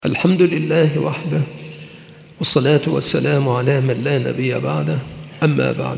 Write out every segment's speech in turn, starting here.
الحمد لله وحده، والصلاة والسلام على من لا نبي بعده. أما بعد،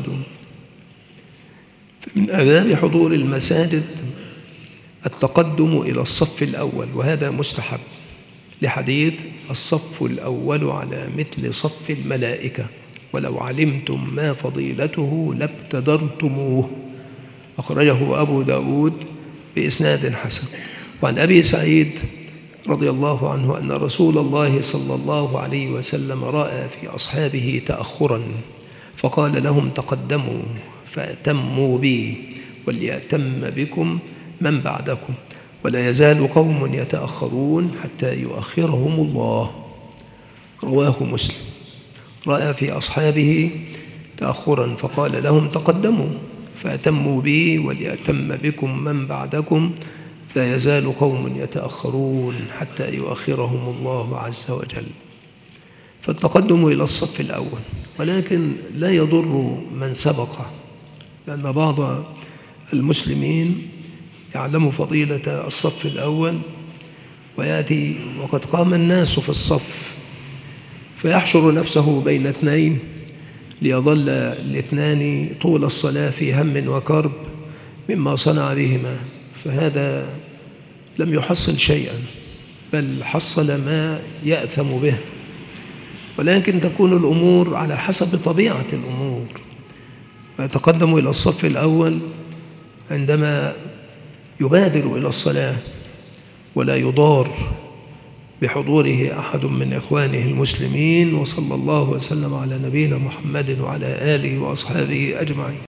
فمن آداب حضور المساجد التقدم إلى الصف الأول، وهذا مستحب لحديث الصف الأول على مثل صف الملائكة، ولو علمتم ما فضيلته لابتدرتموه. أخرجه أبو داود بإسناد حسن. وعن أبي سعيد رضي الله عنه أن رسول الله صلى الله عليه وسلم رأى في أصحابه تأخرا فقال لهم: تقدموا فأتموا بي، وليأتم بكم من بعدكم، ولا يزال قوم يتأخرون حتى يؤخرهم الله. رواه مسلم. رأى في أصحابه تأخرا فقال لهم: تقدموا فأتموا بي، وليأتم بكم من بعدكم، لا يزال قوم يتأخرون حتى يؤخرهم الله عز وجل. فالتقدم إلى الصف الأول، ولكن لا يضر من سبقه، لأن بعض المسلمين يعلم فضيلة الصف الأول ويأتي وقد قام الناس في الصف فيحشر نفسه بين اثنين ليظل الاثنان طول الصلاة في هم وكرب مما صنع بهما، فهذا لم يحصل شيئا، بل حصل ما يأثم به. ولكن تكون الأمور على حسب طبيعة الأمور، ويتقدم إلى الصف الأول عندما يبادر إلى الصلاة ولا يضار بحضوره أحد من إخوانه المسلمين. وصلى الله وسلم على نبينا محمد وعلى آله وأصحابه أجمعين.